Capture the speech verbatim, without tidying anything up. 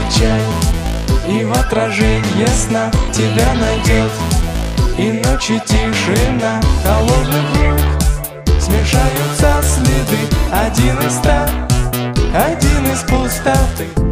отвечай, и в отражении сна тебя найдет. И ночи тишина холодных рук, смешаются следы, один из ста, один из пустоты.